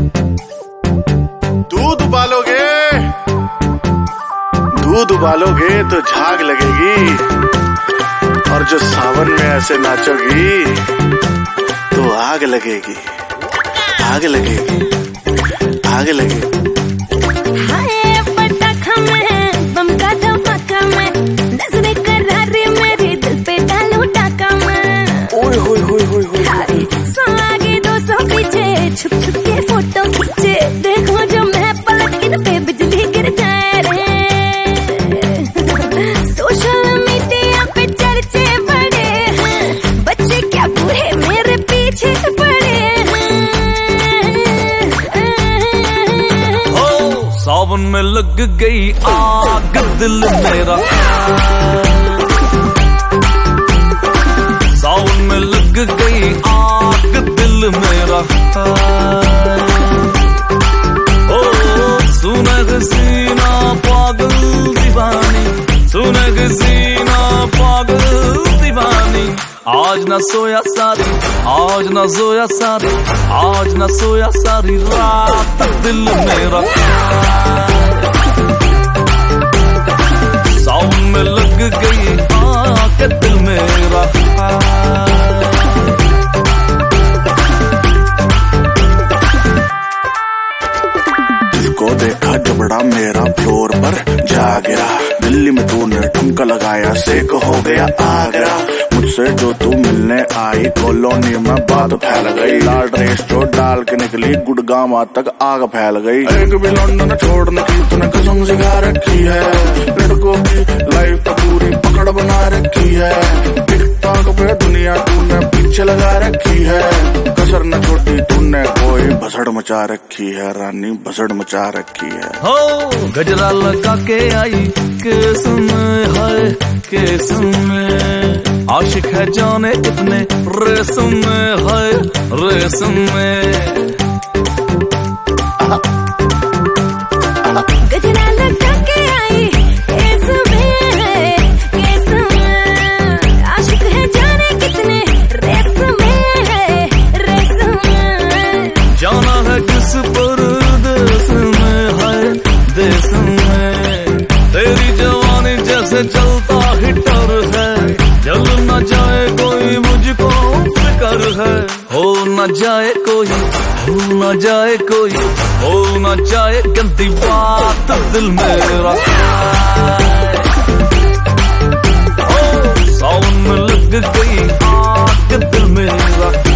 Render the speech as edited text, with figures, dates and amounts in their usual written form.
दूध उबालोगे तो झाग लगेगी, और जो सावन में ऐसे नाचोगी तो आग लगेगी, आग लगेगी, आग लगेगी। छुप छुप के फोटो खींचे, देखो जो मैं पलट के पे बिजली गिर जाए रे। सोशल मीडिया पे चर्चे बड़े हैं, बच्चे क्या बूढ़े मेरे पीछे पड़े हैं। हो सावन में लग गई आग दिल मेरा, सावन में लग गई आग दिल मेरा। ओ सुनग सीना पागल दीवानी, सुनग सीना पागल दीवानी। आज न सोया सारी, आज न सोया सारी, आज न सोया सारी रात दिल मेरा। सावन में लग गई आग दिल मेरा। को देखा जबड़ा मेरा फ्लोर पर जा गिरा, दिल्ली में तूने ठुमका लगाया सेक हो गया आगरा। मुझसे जो तू मिलने आई कॉलोनी में बात फैल गई, लाल ड्रेस जो डाल के निकली गुड़गांव तक आग फैल गई। एक भी लौंडा छोड़ने की तूने कसम सिखा रखी है, लड़कों की लाइफ तो पूरी पकड़ बना रखी है। टिकटॉक पे दुनिया तूने पीछे लगा रखी है, कसर न छोटी तूने कोई भसड़ मचा रखी है, रानी भसड़ मचा रखी है। हो गजरा लगा के आई केस में, है केस में। आशिक है जाने कितने रेसम में, है रेसम में। गजरा लगा के आई केस में, है केस में। आशिक है जाने कितने रेस में, है रेस में। जाना है किस परदेस में, है देश में। तेरी जवानी जैसे चलता हिटर है, जल न जाए कोई मुझको फिक्र है। हो न जाए कोई, हो न जाए कोई, हो न जाए गंदी बात दिल मेरा। ओ सावन में लग गई आग दिल मेरा।